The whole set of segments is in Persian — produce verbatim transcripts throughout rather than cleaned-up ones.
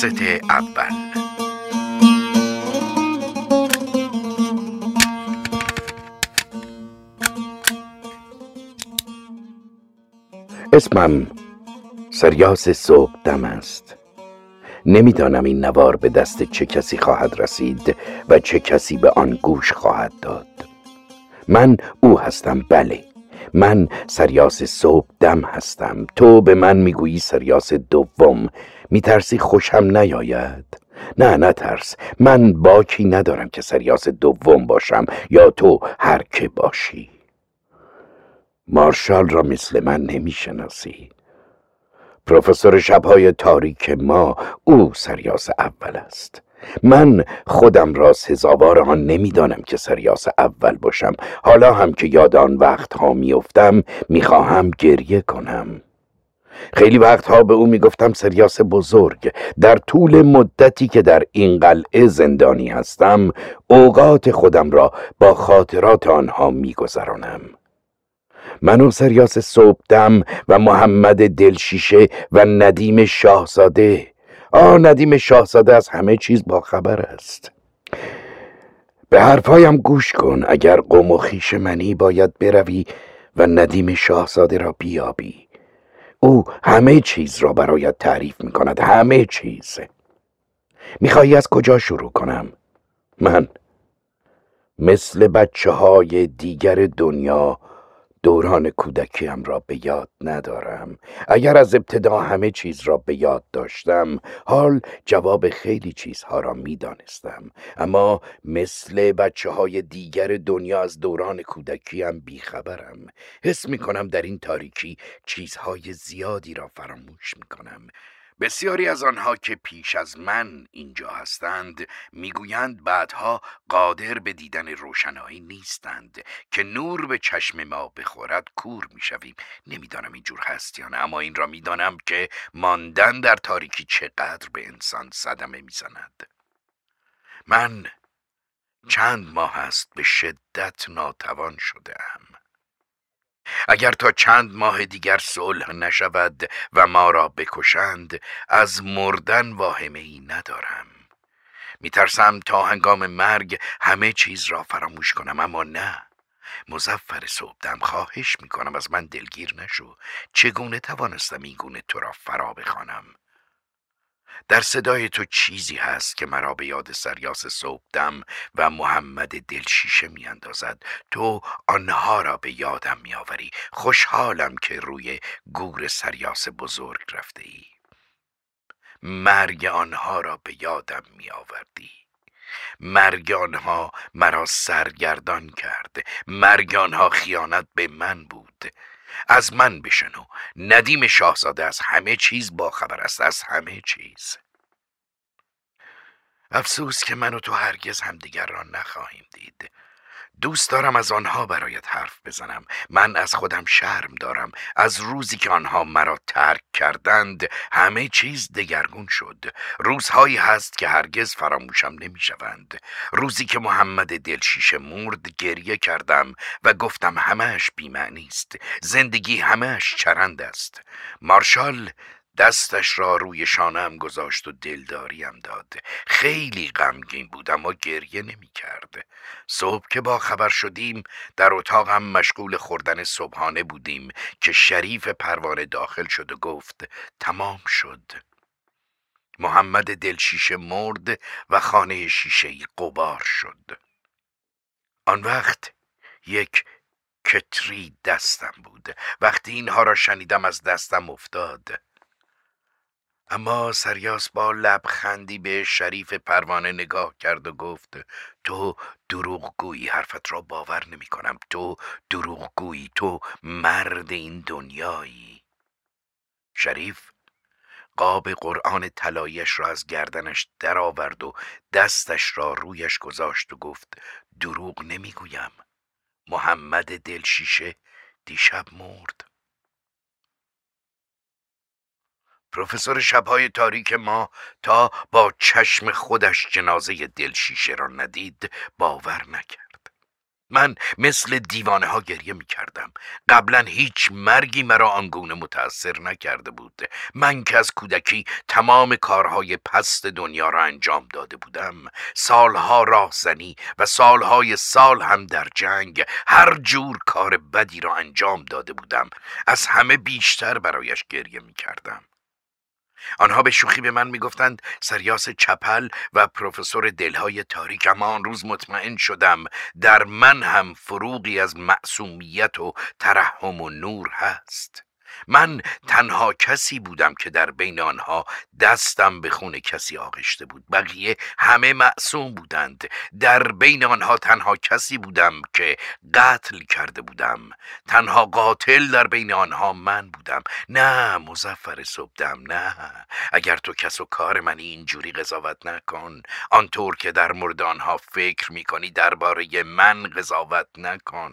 قسط اول. اسمم سریاس صبحدم است. نمیدانم این نوار به دست چه کسی خواهد رسید و چه کسی به آن گوش خواهد داد. من او هستم، بله، من سریاس صبحدم هستم. تو به من میگویی سریاس دوم. میترسی خوشم نیاید؟ نه نه ترس، من باکی ندارم که سریاس دوم باشم یا تو هر که باشی. مارشال را مثل من نمیشناسی. پروفسور شبهای تاریک ما، او سریاس اول است. من خودم را سزاوار آن نمیدانم که سریاس اول باشم. حالا هم که یاد آن وقتها میافتم میخواهم گریه کنم. خیلی وقتها به او میگفتم سریاس بزرگ. در طول مدتی که در این قلعه زندانی هستم اوقات خودم را با خاطرات آنها میگذرانم. من و سریاس صبحدم و محمد دلشیشه و ندیم شاهزاده. آه ندیم شاهزاده از همه چیز باخبر است. به حرفایم گوش کن. اگر قوم و خویش منی باید بروی و ندیم شاهزاده را بیابی. او همه چیز را برایت تعریف می کند، همه چیز. میخوایی از کجا شروع کنم؟ من مثل بچه های دیگر دنیا دوران کودکیم را به یاد ندارم. اگر از ابتدا همه چیز را به یاد داشتم حال جواب خیلی چیزها را می دانستم. اما مثل بچه های دیگر دنیا از دوران کودکیم بیخبرم. حس می کنم در این تاریکی چیزهای زیادی را فراموش می کنم. بسیاری از آنها که پیش از من اینجا هستند میگویند بعدها قادر به دیدن روشنایی نیستند، که نور به چشم ما بخورد کور میشویم. نمیدانم اینجور هست یا نه، اما این را میدانم که ماندن در تاریکی چقدر به انسان صدمه میزند. من چند ماه است به شدت ناتوان شده‌ام. اگر تا چند ماه دیگر صلح نشود و ما را بکشند از مردن واهمه ای ندارم. میترسم تا هنگام مرگ همه چیز را فراموش کنم، اما نه. مظفر صبحدم، خواهش میکنم از من دلگیر نشو. چگونه توانستم این گونه تو را فرا بخوانم؟ در صدای تو چیزی هست که مرا به یاد سریاس صبحدم و محمد دلشیشه می اندازد. تو آنها را به یادم می آوری. خوشحالم که روی گور سریاس بزرگ رفته ای. مرگ آنها را به یادم می آوردی. مرگ آنها مرا سرگردان کرد. مرگ آنها خیانت به من بود. از من بشنو. ندیم شاهزاده از همه چیز باخبر است، از همه چیز. افسوس که من و تو هرگز همدیگر را نخواهیم دید. دوست دارم از آنها برایت حرف بزنم. من از خودم شرم دارم. از روزی که آنها مرا ترک کردند همه چیز دگرگون شد. روزهایی هست که هرگز فراموشم نمی شوند. روزی که محمد دلشیشه مرد گریه کردم و گفتم همه‌اش بی‌معنی است. زندگی همه‌اش چرند است. مارشال دستش را روی شانه‌ام گذاشت و دلداریم داد. خیلی غمگین بود اما گریه نمی کرد. صبح که با خبر شدیم در اتاقم مشغول خوردن صبحانه بودیم که شریف پروانه داخل شد و گفت تمام شد. محمد دلشیشه مرد و خانه شیشه‌ای غبار شد. آن وقت یک کتری دستم بود. وقتی اینها را شنیدم از دستم افتاد. اما سریاس با لبخندی به شریف پروانه نگاه کرد و گفت تو دروغگویی، حرفت را باور نمی کنم. تو دروغگویی، تو مرد این دنیایی. شریف قاب قرآن طلایی‌اش را از گردنش درآورد و دستش را رویش گذاشت و گفت دروغ نمی گویم. محمد دلشیشه دیشب مرد. پروفسور شبهای تاریک ما تا با چشم خودش جنازه دلشیشه را ندید باور نکرد. من مثل دیوانه ها گریه می کردم. قبلا هیچ مرگی مرا آنگونه متأثر نکرده بود. من که از کودکی تمام کارهای پست دنیا را انجام داده بودم، سالها راهزنی و سالهای سال هم در جنگ هر جور کار بدی را انجام داده بودم، از همه بیشتر برایش گریه می کردم. آنها به شوخی به من میگفتند سریاس چپل و پروفسور دلهای تاریک، اما آن روز مطمئن شدم در من هم فروغی از معصومیت و ترحم و نور هست. من تنها کسی بودم که در بین آنها دستم به خون کسی آغشته بود. بقیه همه معصوم بودند. در بین آنها تنها کسی بودم که قتل کرده بودم. تنها قاتل در بین آنها من بودم. نه مظفر صبحدم، نه. اگر تو کس و کار منی اینجوری قضاوت نکن. آنطور که در مورد آنها فکر میکنی درباره من قضاوت نکن.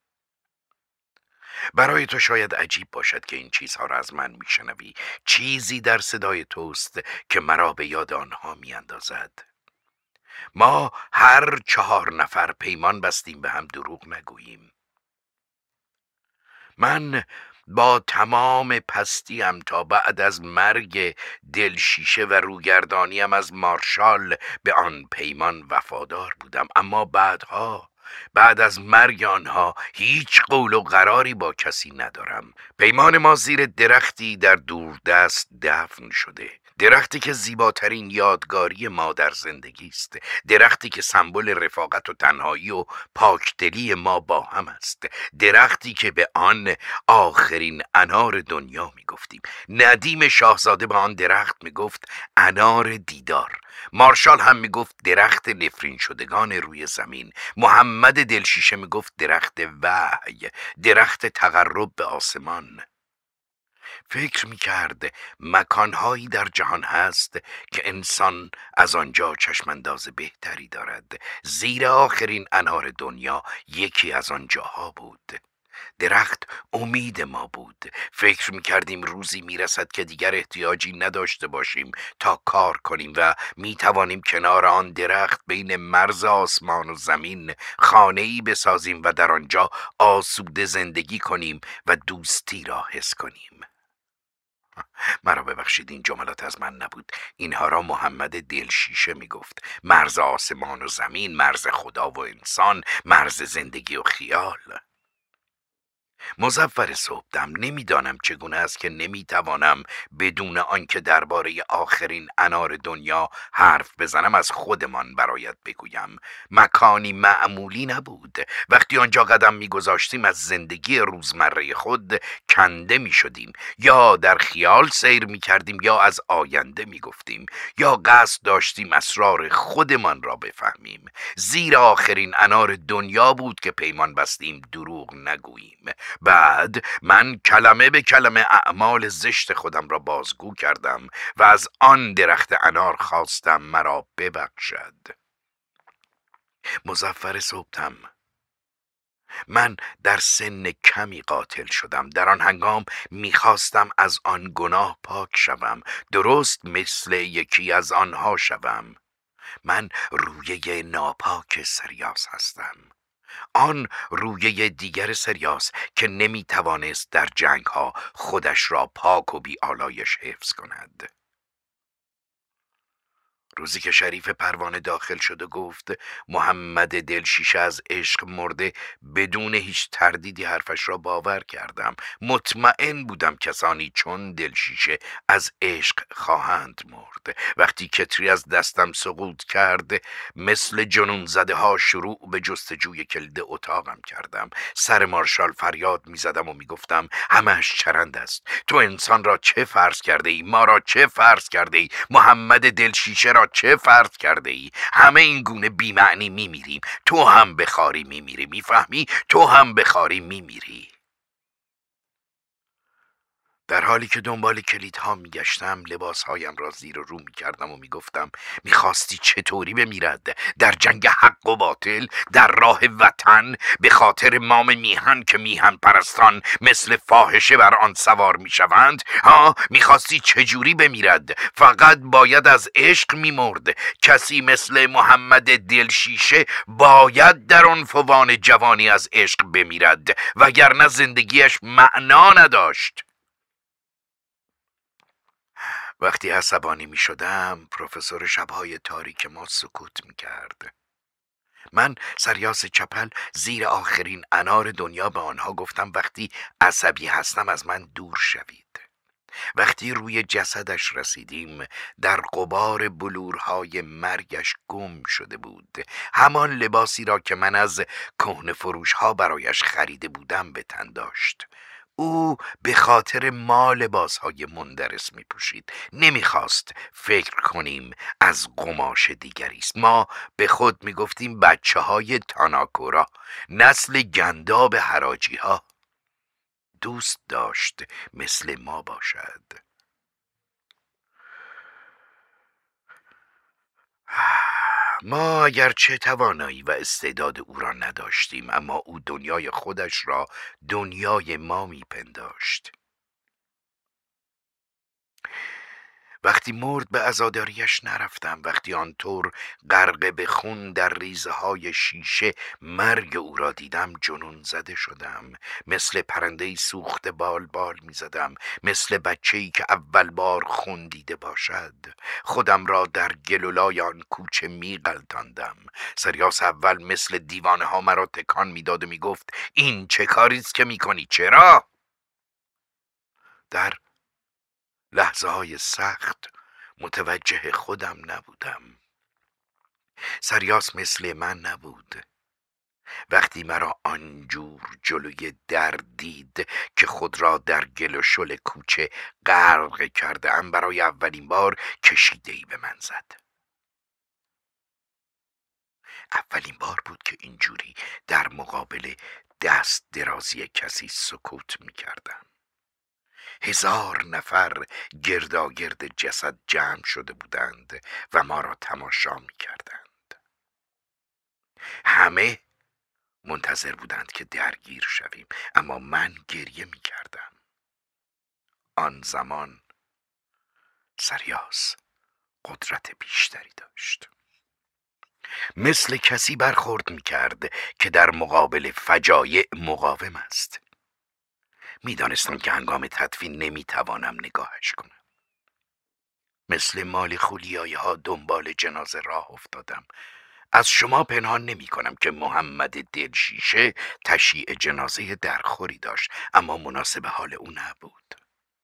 برای تو شاید عجیب باشد که این چیزها را از من میشنوی. چیزی در صدای توست که مرا به یاد آنها میاندازد. ما هر چهار نفر پیمان بستیم به هم دروغ نگوییم. من با تمام پستیم تا بعد از مرگ دلشیشه و روگردانیم از مارشال به آن پیمان وفادار بودم، اما بعدها بعد از مرگ آنها هیچ قول و قراری با کسی ندارم. پیمان ما زیر درختی در دوردست دفن شده، درختی که زیباترین یادگاری ما در زندگی است، درختی که سمبل رفاقت و تنهایی و پاکدلی ما با هم است، درختی که به آن آخرین انار دنیا می گفتیم. ندیم شاهزاده به آن درخت می گفت انار دیدار. مارشال هم می گفت درخت نفرین شدگان روی زمین. محمد دلشیشه می گفت درخت وحی، درخت تقرب به آسمان. فکر می کرد مکانهایی در جهان هست که انسان از آنجا چشمانداز بهتری دارد. زیر آخرین انار دنیا یکی از آنجاها بود. درخت امید ما بود. فکر می کردیم روزی می رسد که دیگر احتیاجی نداشته باشیم تا کار کنیم و می توانیم کنار آن درخت بین مرز آسمان و زمین خانه‌ای بسازیم و در آنجا آسوده زندگی کنیم و دوستی را حس کنیم. مرا ببخشید، این جملات از من نبود. اینها را محمد دلشیشه می گفت. مرز آسمان و زمین، مرز خدا و انسان، مرز زندگی و خیال. مظفر صبحدم، نمیدانم چگونه است که نمیتوانم بدون آنکه درباره آخرین انار دنیا حرف بزنم از خودمان برایت بگویم. مکانی معمولی نبود. وقتی آنجا قدم میگذاشتیم از زندگی روزمره خود کنده میشدیم. یا در خیال سیر میکردیم یا از آینده میگفتیم، یا قصد داشتیم اسرار خودمان را بفهمیم. زیر آخرین انار دنیا بود که پیمان بستیم دروغ نگوییم. بعد من کلمه به کلمه اعمال زشت خودم را بازگو کردم و از آن درخت انار خواستم مرا ببخشد. مظفر صبحدم، من در سن کمی قاتل شدم. در آن هنگام میخواستم از آن گناه پاک شوم، درست مثل یکی از آنها شوم. من رویه ناپاک سریاس هستم، آن رویه دیگر سریاس که نمی توانست در جنگ ها خودش را پاک و بی آلایش حفظ کند. روزی که شریف پروانه داخل شد و گفت محمد دلشیشه از عشق مرده، بدون هیچ تردیدی حرفش را باور کردم. مطمئن بودم کسانی چون دلشیشه از عشق خواهند مرد. وقتی کتری از دستم سقوط کرد، مثل جنون زده ها شروع به جستجوی کلید اتاقم کردم. سر مارشال فریاد می زدم و می گفتم همش چرند است. تو انسان را چه فرض کرده ای؟ ما را چه فرض کرده ای؟ محمد دلشیشه را چه فرض کرده ای؟ همه این گونه بی‌معنی میمیریم. تو هم بخاری میمیری، میفهمی؟ تو هم بخاری میمیری. در حالی که دنبال کلیدها میگشتم لباسهایم را زیر و رو میکردم و میگفتم میخواستی چطوری بمیرد؟ در جنگ حق و باطل، در راه وطن، به خاطر مام میهن که میهن پرستان مثل فاحشه بر آن سوار میشوند؟ ها، میخواستی چجوری بمیرد؟ فقط باید از عشق میمرد. کسی مثل محمد دلشیشه باید در عنفوان جوانی از عشق بمیرد، وگرنه زندگیش معنا نداشت. وقتی عصبانی می شدم پروفسور شبهای تاریک ما سکوت می کرد. من سریاس چپل زیر آخرین انار دنیا به آنها گفتم وقتی عصبی هستم از من دور شوید. وقتی روی جسدش رسیدیم در غبار بلورهای مرگش گم شده بود، همان لباسی را که من از کهنه فروش ها برایش خریده بودم به تن داشت. او به خاطر ما لباسهای مندرس می پوشید. نمی خواست فکر کنیم از قماش دیگری است. ما به خود می گفتیم بچه های تاناکورا، نسل گنداب حراجی ها. دوست داشت مثل ما باشد. ما اگرچه توانایی و استعداد او را نداشتیم، اما او دنیای خودش را دنیای ما میپنداشت. وقتی مرد به عزاداریش نرفتم. وقتی آنطور غرق به خون در ریزه های شیشه مرگ او را دیدم جنون زده شدم. مثل پرنده‌ای سوخته بال بال می زدم، مثل بچه‌ای که اول بار خون دیده باشد. خودم را در گلولای آن کوچه می غلطاندم. سریاس اول مثل دیوانه ها مرا تکان می داد و می گفت این چه کاریست که می کنی؟ چرا؟ در لحظه های سخت متوجه خودم نبودم. سریاس مثل من نبود. وقتی مرا آنجور جلوی در دید که خود را در گل و شل کوچه غرق کرده ام، برای اولین بار کشیده‌ای به من زد. اولین بار بود که اینجوری در مقابل دست درازی کسی سکوت می کردم. هزار نفر گرداگرد جسد جمع شده بودند و ما را تماشا می کردند. همه منتظر بودند که درگیر شویم، اما من گریه می کردم. آن زمان سریاس قدرت بیشتری داشت. مثل کسی برخورد می کرد که در مقابل فجایع مقاوم است. می دانستم که هنگام تدفین نمی توانم نگاهش کنم. مثل مال خولیایی ها دنبال جنازه راه افتادم. از شما پنهان نمی کنم که محمد دلشیشه تشییع جنازه درخوری داشت، اما مناسب حال او نبود.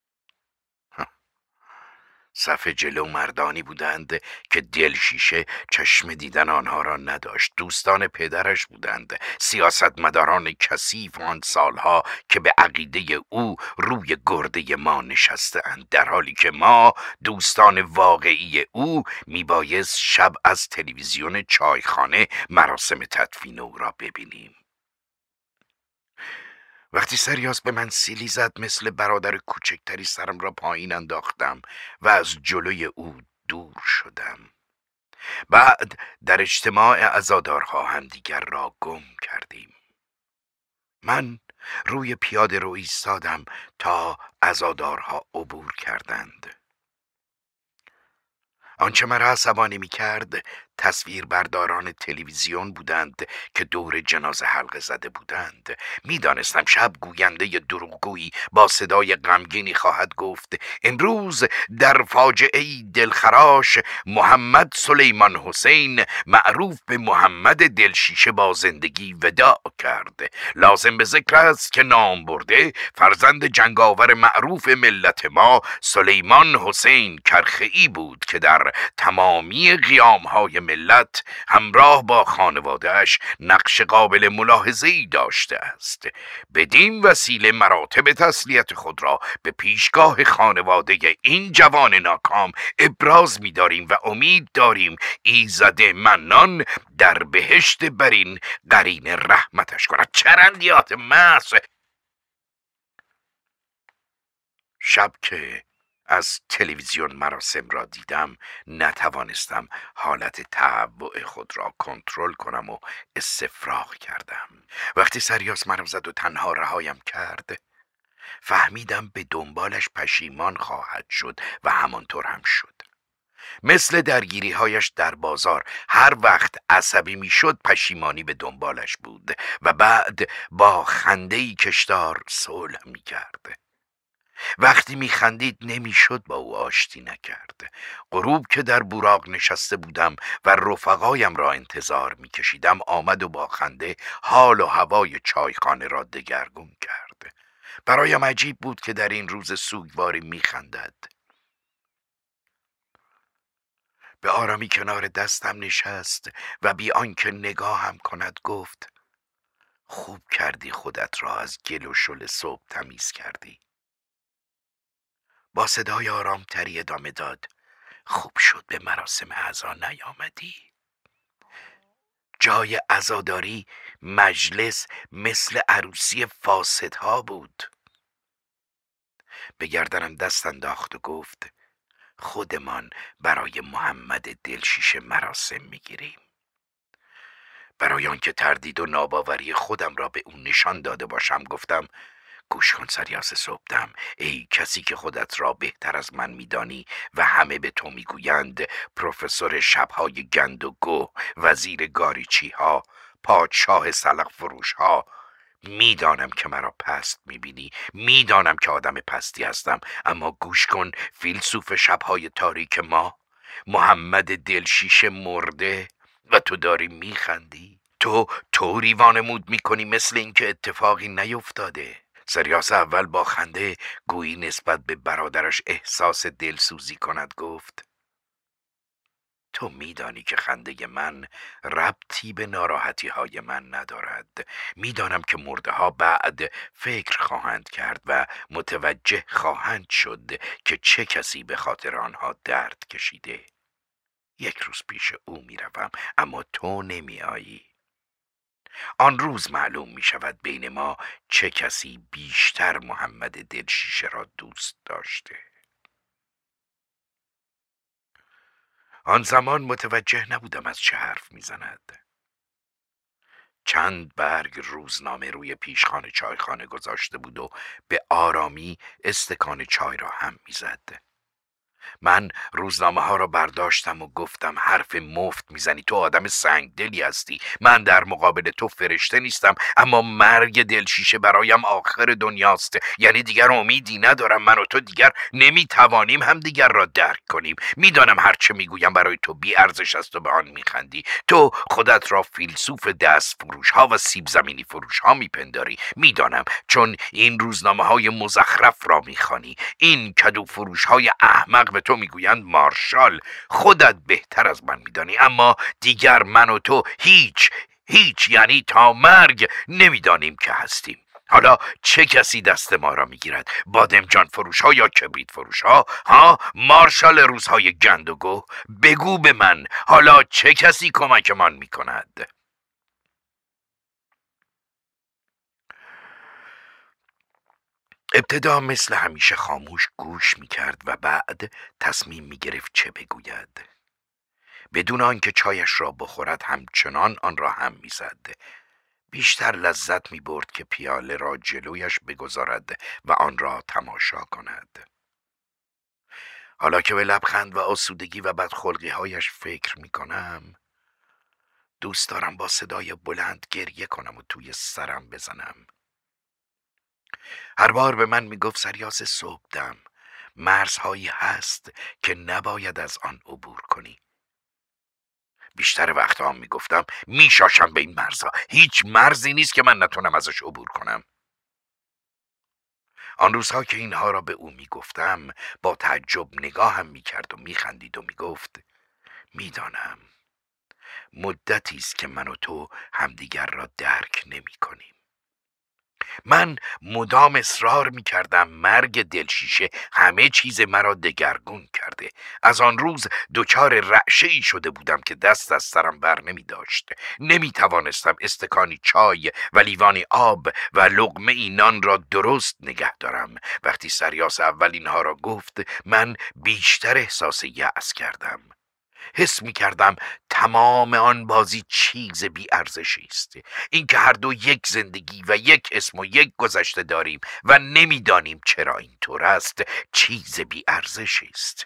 صف جلو مردانی بودند که دلشیشه چشم دیدن آنها را نداشت. دوستان پدرش بودند، سیاستمداران کثیف آن سالها که به عقیده او روی گرده ما نشسته اند، در حالی که ما دوستان واقعی او میبایست شب از تلویزیون چایخانه مراسم تدفین او را ببینیم. وقتی سریاس به من سیلی زد مثل برادر کوچکتری سرم را پایین انداختم و از جلوی او دور شدم. بعد در اجتماع عزادارها همدیگر را گم کردیم. من روی پیاده رو ایستادم تا عزادارها عبور کردند. آنچه مرا عصبانی می کرد تصویر برداران تلویزیون بودند که دور جنازه حلقه زده بودند. می دانستم شب گوینده دروغگویی با صدای غمگینی خواهد گفت امروز در فاجعه دلخراش محمد سلیمان حسین معروف به محمد دلشیشه با زندگی وداع کرد. لازم به ذکر است که نام برده فرزند جنگاور معروف ملت ما سلیمان حسین کرخئی بود که در تمامی قیام‌های ملت همراه با خانواده‌اش نقش قابل ملاحظه‌ای داشته است. بدین وسیله مراتب تسلیت خود را به پیشگاه خانواده این جوان ناکام ابراز می‌داریم و امید داریم ایزد منان در بهشت برین قرین رحمتش کند. چرندیات محض. شب که از تلویزیون مراسم را دیدم نتوانستم حالت تهوع خود را کنترل کنم و استفراغ کردم. وقتی سریاس مرا زد و تنها رهایم کرد فهمیدم به دنبالش پشیمان خواهد شد و همانطور هم شد. مثل درگیری هایش در بازار هر وقت عصبی می شد پشیمانی به دنبالش بود و بعد با خنده‌ای کشدار صلح می کرد. وقتی می خندید نمی شد با او آشتی نکرد. غروب که در براق نشسته بودم و رفقایم را انتظار می کشیدم آمد و با خنده حال و هوای چایخانه را دگرگون کرد. برایم عجیب بود که در این روز سوگواری می خندد. به آرامی کنار دستم نشست و بی آنکه نگاهم کند گفت: خوب کردی خودت را از گل و شل صبح تمیز کردی. با صدای آرامتری ادامه داد: خوب شد به مراسم عزا نیامدی. جای عزاداری مجلس مثل عروسی فاسدها بود. به گردنم دست انداخت و گفت: خودمان برای محمد دلشیشه مراسم میگیریم. برای آنکه تردید و ناباوری خودم را به اون نشان داده باشم گفتم: گوش کن سریاس صبحدم، ای کسی که خودت را بهتر از من میدانی و همه به تو میگویند پروفسور شبهای گند و گو، وزیر گاریچی ها، پادشاه سلق فروش ها. میدانم که مرا پست میبینی، میدانم که آدم پستی هستم، اما گوش کن فیلسوف شبهای تاریک ما، محمد دلشیشه مرده و تو داری میخندی. تو طوری وانمود میکنی مثل اینکه اتفاقی نیفتاده. سریاس اول با خنده گویی نسبت به برادرش احساس دلسوزی کند گفت: تو میدانی که خنده من ربطی به ناراحتی های من ندارد. میدانم که مرده ها بعد فکر خواهند کرد و متوجه خواهند شد که چه کسی به خاطر آنها درد کشیده. یک روز پیش او میروم اما تو نمیایی. آن روز معلوم می شود بین ما چه کسی بیشتر محمد دلشیشه را دوست داشته. آن زمان متوجه نبودم از چه حرف می زند. چند برگ روزنامه روی پیشخان چایخانه گذاشته بود و به آرامی استکان چای را هم می زد. من روزنامه ها را برداشتم و گفتم: حرف مفت میزنی، تو آدم سنگدلی هستی. من در مقابل تو فرشته نیستم، اما مرگ دلشیشه برایم آخر دنیاست. یعنی دیگر امیدی ندارم. من و تو دیگر نمیتوانیم هم دیگر را درک کنیم. میدانم هرچه میگویم برای تو بی ارزش است و به آن میخندی. تو خودت را فیلسوف دست فروش ها و سیب زمینی فروش ها میپنداری. میدانم، چون این روزنامه های مزخرف را میخوانی. این کدو فروش های احمق به تو میگویند مارشال. خودت بهتر از من میدانی، اما دیگر من و تو هیچ هیچ یعنی تا مرگ نمیدانیم که هستیم. حالا چه کسی دست ما را میگیرد؟ بادمجان فروش ها یا کبریت فروش ها؟ ها مارشال روزهای گند و گو، بگو به من حالا چه کسی کمکمان میکند؟ ابتدا مثل همیشه خاموش گوش میکرد و بعد تصمیم میگرفت چه بگوید. بدون آنکه چایش را بخورد همچنان آن را هم میزد. بیشتر لذت میبرد که پیاله را جلویش بگذارد و آن را تماشا کند. حالا که به لبخند و آسودگی و بدخلقی هایش فکر میکنم دوست دارم با صدای بلند گریه کنم و توی سرم بزنم. هر بار به من میگفت سریاس صبحدم، مرزهایی هست که نباید از آن عبور کنی. بیشتر وقت هم میگفتم میشاشم به این مرزها، هیچ مرزی نیست که من نتونم ازش عبور کنم. آن روزها که اینها را به او میگفتم با تعجب نگاهم میکرد و میخندید و میگفت: میدانم مدتی است که من و تو همدیگر را درک نمی کنیم. من مدام اصرار می کردم مرگ دلشیشه همه چیز مرا دگرگون کرده. از آن روز دچار رعشه ای شده بودم که دست از سرم بر نمی داشت. نمی توانستم استکانی چای و لیوانی آب و لقمه ای نان را درست نگه دارم. وقتی سریاس اول اینها را گفت من بیشتر احساس یأس کردم. حس می کردم تمام آن بازی چیز بی ارزشی است. اینکه هر دو یک زندگی و یک اسم و یک گذشته داریم و نمیدانیم چرا اینطور است چیز بی ارزشی است.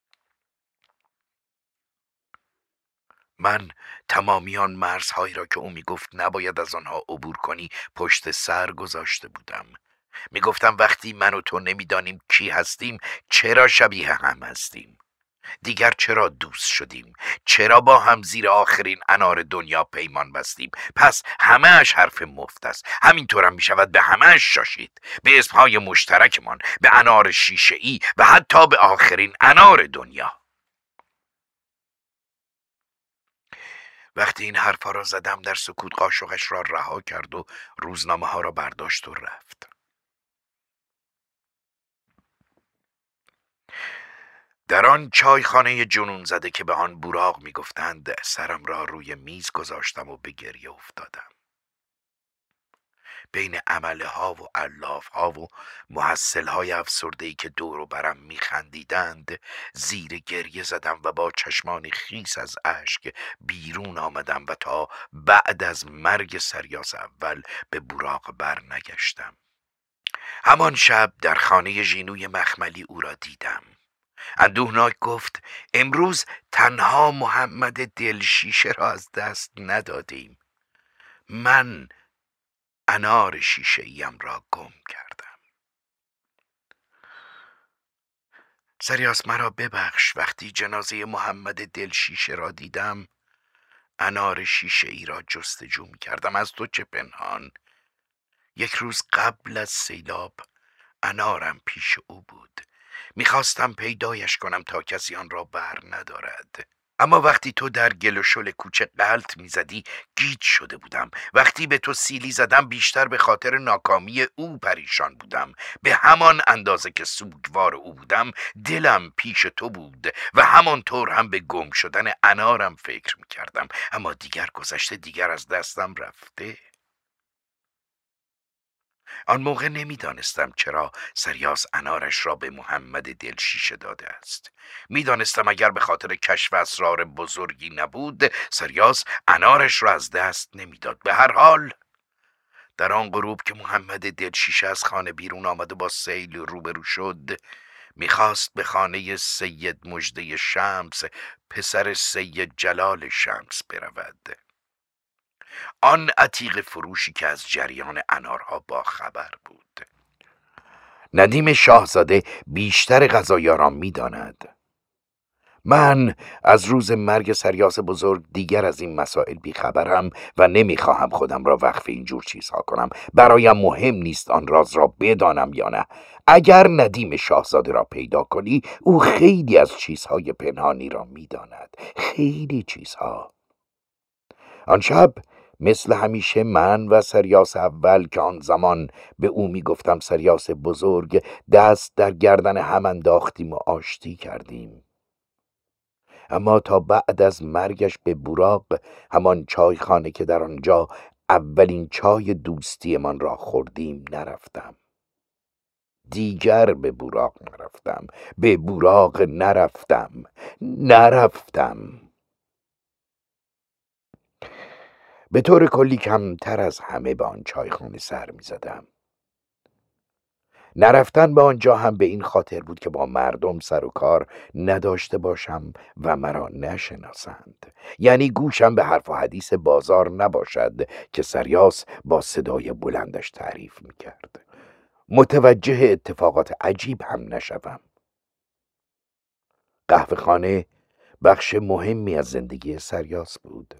من تمامی آن مرزهایی را که او می گفت نباید از آنها عبور کنی پشت سر گذاشته بودم. می گفتم وقتی من و تو نمیدانیم کی هستیم چرا شبیه هم هستیم؟ دیگر چرا دوست شدیم؟ چرا با هم زیر آخرین انار دنیا پیمان بستیم؟ پس همه‌اش حرف مفت است. همینطور هم می شود به همه‌اش شاشید، به اسمهای مشترکمان، به انار شیشه‌ای و حتی به آخرین انار دنیا. وقتی این حرفا را زدم در سکوت قاشقش را رها کرد و روزنامه ها را برداشت و رفت. در آن چایخانه جنون زده که به آن براق می گفتند سرم را روی میز گذاشتم و به گریه افتادم. بین عمله ها و علاف ها و محصل های افسرده‌ای که دور و برم می خندیدند زیر گریه زدم و با چشمانی خیس از اشک بیرون آمدم و تا بعد از مرگ سریاس اول به براق بر نگشتم. همان شب در خانه ژینوی مخملی او را دیدم. اندوهناک گفت امروز تنها محمد دلشیشه را از دست ندادیم، من انار شیشه ایم را گم کردم. سریاس مرا ببخش، وقتی جنازه محمد دلشیشه را دیدم انار شیشه ای را جستجو می کردم. از تو چه پنهان؟ یک روز قبل از سیلاب انارم پیش او بود. میخواستم پیدایش کنم تا کسی آن را بر ندارد. اما وقتی تو در گل و شل کوچه غلط میزدی گیج شده بودم. وقتی به تو سیلی زدم بیشتر به خاطر ناکامی او پریشان بودم. به همان اندازه که سوگوار او بودم دلم پیش تو بود و همانطور هم به گم شدن انارم فکر میکردم. اما دیگر گذشته، دیگر از دستم رفته. آن موقع نمیدانستم چرا سریاس انارش را به محمد دلشیشه داده است. میدانستم اگر به خاطر کشف اسرار بزرگی نبود سریاس انارش را از دست نمیداد. به هر حال در آن غروب که محمد دلشیشه از خانه بیرون آمد و با سیل روبرو شد میخواست به خانه سید مژده شمس پسر سید جلال شمس برود. آن عتیق فروشی که از جریان انارها با خبر بود. ندیم شاهزاده بیشتر غذایاران می داند. من از روز مرگ سریاس بزرگ دیگر از این مسائل بیخبرم و نمیخواهم خودم را وقف اینجور چیزها کنم. برایم مهم نیست آن راز را بدانم یا نه. اگر ندیم شاهزاده را پیدا کنی او خیلی از چیزهای پنهانی را میداند، خیلی چیزها. آن شب مثل همیشه من و سریاس اول که آن زمان به او میگفتم سریاس بزرگ دست در گردن هم انداختیم و آشتی کردیم. اما تا بعد از مرگش به براق، همان چایخانه که در آنجا اولین چای دوستی من را خوردیم، نرفتم. دیگر به براق نرفتم. به براق نرفتم. نرفتم. به طور کلی کمتر از همه به آن چایخانه سر می زدم. نرفتن به آنجا هم به این خاطر بود که با مردم سر و کار نداشته باشم و مرا نشناسند. یعنی گوشم به حرف و حدیث بازار نباشد که سریاس با صدای بلندش تعریف می کرد. متوجه اتفاقات عجیب هم نشوم. قهوه خانه بخش مهمی از زندگی سریاس بود.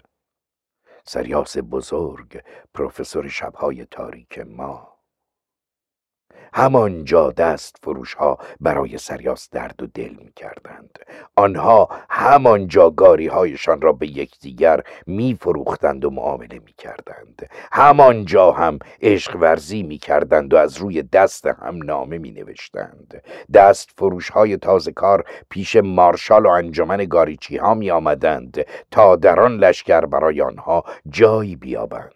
سریاس بزرگ، پروفسور شبهای تاریک ما. همانجا دست فروش ها برای سریاس درد و دل می کردند. آنها همانجا گاری هایشان را به یکدیگر می فروختند و معامله می کردند. همانجا هم عشق ورزی می کردند و از روی دست هم نامه می نوشتند. دست فروش های تازه کار پیش مارشال و انجمن گاریچی ها می آمدند تا در آن لشکر برای آنها جایی بیابند.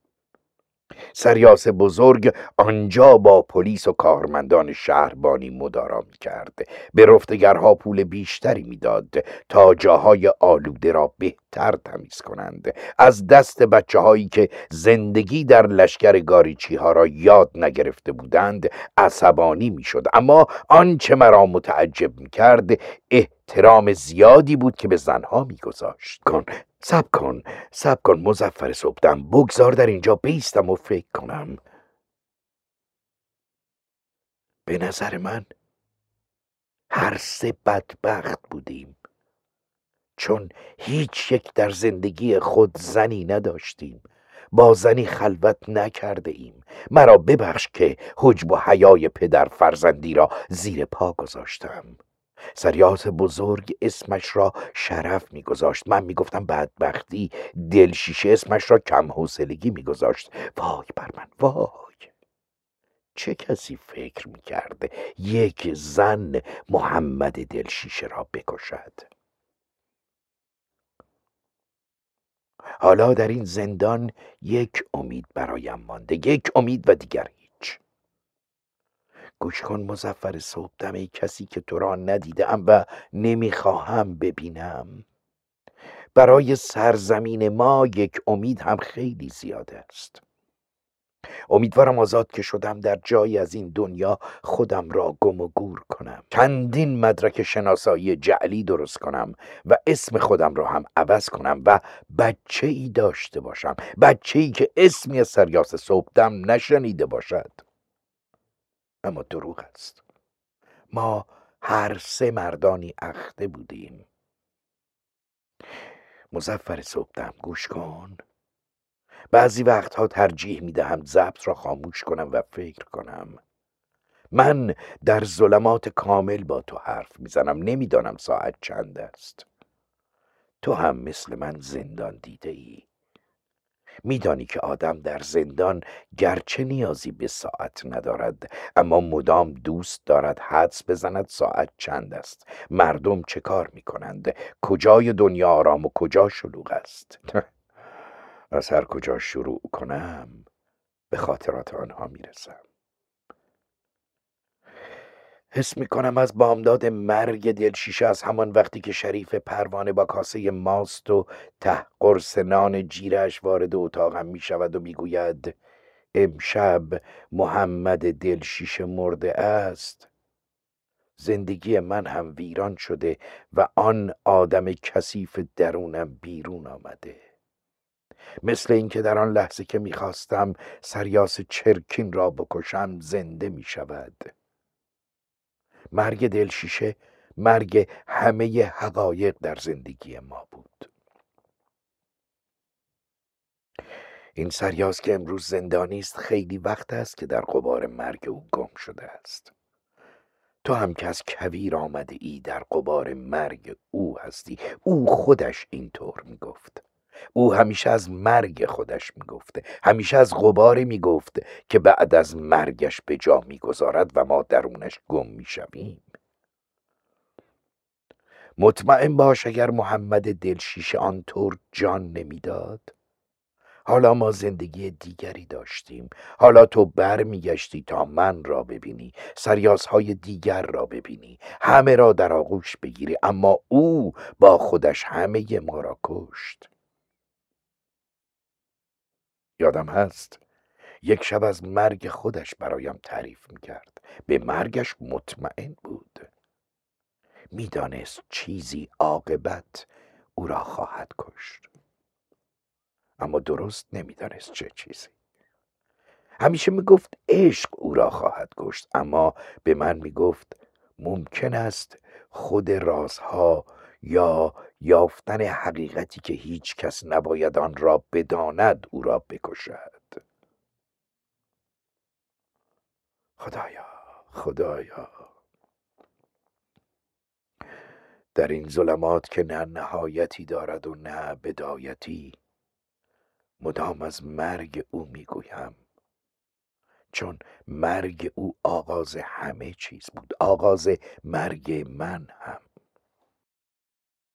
سریاس بزرگ آنجا با پلیس و کارمندان شهربانی مدارا می کرد. به رفتگرها پول بیشتری میداد تا جاهای آلوده را بهتر تمیز کنند. از دست بچه هایی که زندگی در لشکر گاریچی ها را یاد نگرفته بودند عصبانی می شد. اما آنچه مرا متعجب می کرد احترام زیادی بود که به زنها می گذاشت. کن سب کن سب کن مظفر صبحدم، بگذار در اینجا بیستم و فکر کنم. به نظر من هر سه بدبخت بودیم، چون هیچ یک در زندگی خود زنی نداشتیم، با زنی خلوت نکرده ایم. مرا ببخش که حجب و حیای پدر فرزندی را زیر پا گذاشتم. سریاس بزرگ اسمش را شرف میگذاشت، من میگفتم بدبختی. دلشیشه اسمش را کم حوصلگی میگذاشت. وای بر من، وای. چه کسی فکر میکرده یک زن محمد دلشیشه را بکشد؟ حالا در این زندان یک امید برایم مانده، یک امید و دیگر هیچ. گوش کن مظفر صبحدم، ای کسی که تو را ندیدم و نمیخواهم ببینم. برای سرزمین ما یک امید هم خیلی زیاد است. امیدوارم آزاد که شدم در جایی از این دنیا خودم را گم و گور کنم، چندین مدرک شناسایی جعلی درست کنم و اسم خودم را هم عوض کنم و بچه ای داشته باشم، بچه ای که اسمی سریاس صبحدم نشنیده باشد. اما دروغ است. ما هر سه مردانی اخته بودیم. مظفر صبحدم گوش کن. بعضی وقتها ترجیح میدهم ضبط را خاموش کنم و فکر کنم. من در ظلمات کامل با تو حرف میزنم، نمیدانم ساعت چند است. تو هم مثل من زندان دیده ای. میدانی که آدم در زندان گرچه نیازی به ساعت ندارد، اما مدام دوست دارد حدس بزند ساعت چند است. مردم چه کار میکنند؟ کجای دنیا آرام و کجا شلوغ است؟ از هر کجا شروع کنم به خاطرات آنها میرسم. حس میکنم از بامداد مرگ دلشیشه، از همان وقتی که شریف پروانه با کاسه ماست و ته قرص نان جیرش وارد اتاقم میشود و میگوید امشب محمد دلشیشه مرده است، زندگی من هم ویران شده و آن آدم کثیف درونم بیرون آمده. مثل اینکه در آن لحظه که میخواستم سریاس چرکین را بکشم زنده میشود. مرگ دلشیشه مرگ همه حقایق در زندگی ما بود. این سریاس که امروز زندانی است خیلی وقت است که در غبار مرگ او گم شده است. تو هم که از کویر آمده ای در غبار مرگ او هستی. او خودش اینطور میگفت. او همیشه از مرگ خودش میگفته، همیشه از غباری میگفت که بعد از مرگش به جا میگذارد و ما درونش گم میشویم. مطمئن باش اگر محمد دلشیشه آنطور جان نمیداد، حالا ما زندگی دیگری داشتیم. حالا تو بر میگشتی تا من را ببینی، سریاسهای دیگر را ببینی، همه را در آغوش بگیری، اما او با خودش همه ما را کشت. یادم هست یک شب از مرگ خودش برایم تعریف میکرد. به مرگش مطمئن بود. میدانست چیزی عاقبت او را خواهد کشت، اما درست نمیدانست چه چیزی. همیشه میگفت عشق او را خواهد کشت، اما به من میگفت ممکن است خود رازها یا یافتن حقیقتی که هیچ کس نباید آن را بداند او را بکشد. خدایا خدایا، در این ظلمات که نه نهایتی دارد و نه بدایتی، مدام از مرگ او میگویم، چون مرگ او آغاز همه چیز بود، آغاز مرگ من هم.